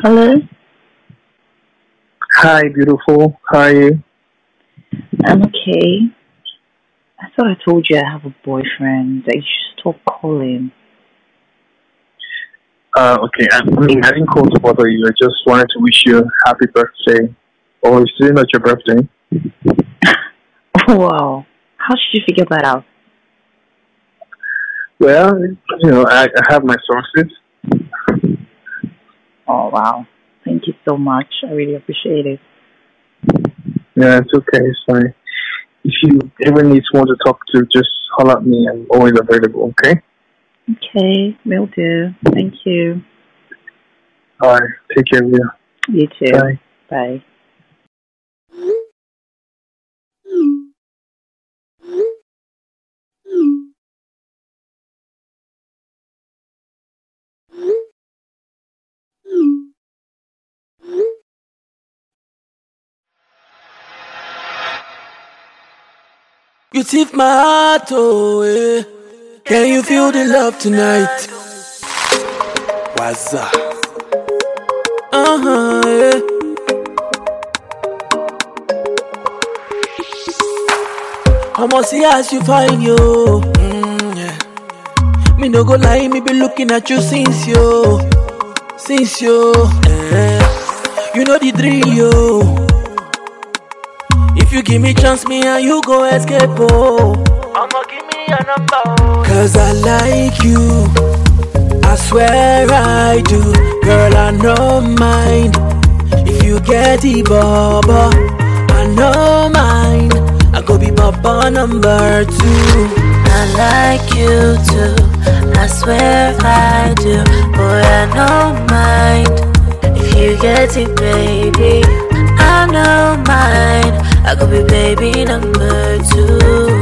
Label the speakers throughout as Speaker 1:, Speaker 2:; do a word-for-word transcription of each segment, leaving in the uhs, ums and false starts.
Speaker 1: Hello,
Speaker 2: Hi, beautiful. How are you?
Speaker 1: I'm okay. I thought I told you I have a boyfriend. That you should stop calling.
Speaker 2: Uh, okay. I, I mean, I didn't call to bother you. I just wanted to wish you a happy birthday. Oh, it's still not your birthday.
Speaker 1: Wow. How should you figure that out?
Speaker 2: Well, you know, I, I have my sources.
Speaker 1: Oh, wow. Thank you so much. I really appreciate it.
Speaker 2: Yeah, it's okay. It's fine. If you ever need someone to talk to, just holler at me. I'm always available. Okay.
Speaker 1: Okay, will do. Thank you.
Speaker 2: All right. Take care of you.
Speaker 1: You too.
Speaker 2: Bye.
Speaker 1: Bye.
Speaker 3: You tip my heart away. Can you feel the love tonight? What's up? Uh huh. Yeah. I'ma see as you find you. Mm, yeah. Me no go lie, me be looking at you since you, since you. Yeah. You know the drill, yo. If you give me chance, me and you go escape, oh. I'ma give me a number, oh. Cause I like you, I swear I do. Girl, I no mind if you get the baba, I no mind. I go be baba number two.
Speaker 4: I like you too, I swear I do. Boy, I no mind if you get it, baby. I no mind. I could be baby number two.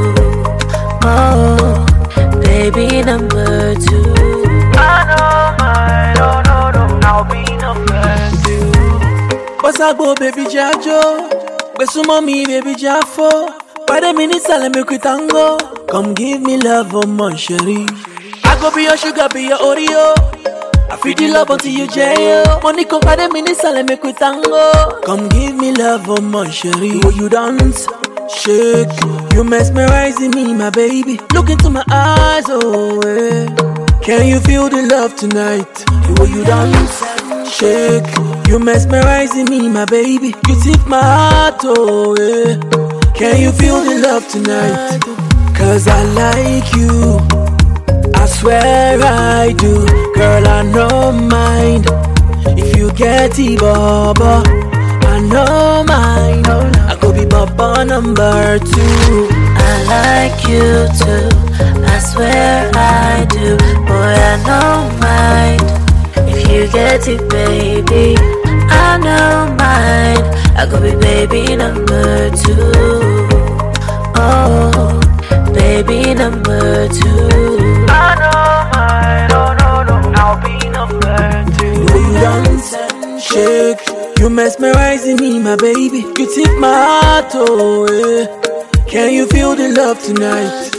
Speaker 4: Oh, baby number two. I know mine, no, no, no, I'll be number two.
Speaker 3: What's up, oh, baby Jajo? Besu mommy, baby Jafo. By the minutes, I let me quit tango. Come give me love, oh, mon chéri. I go be your sugar, be your Oreo. I feed you love until you jail. Money come by the minutes, I let me quit tango. Come give me love, oh my chérie. The way you dance, shake, you mesmerizing me, my baby. Look into my eyes, oh yeah. Can you feel the love tonight? The way you dance, shake, you mesmerizing me, my baby. You tip my heart, oh yeah. Can you feel the love tonight? Cause I like you, I swear I do. Girl, I no mind if you get the baba, I no mind. I go be baba number two.
Speaker 4: I like you too, I swear I do. Boy, I no mind if you get it, baby. I no mind. I go be baby number two. Oh, baby number two. I know mine, no, no, no, I'll be number two.
Speaker 3: The way you dance, shake, you mesmerizing me, my baby. You tip my heart, oh yeah. Can you feel the love tonight?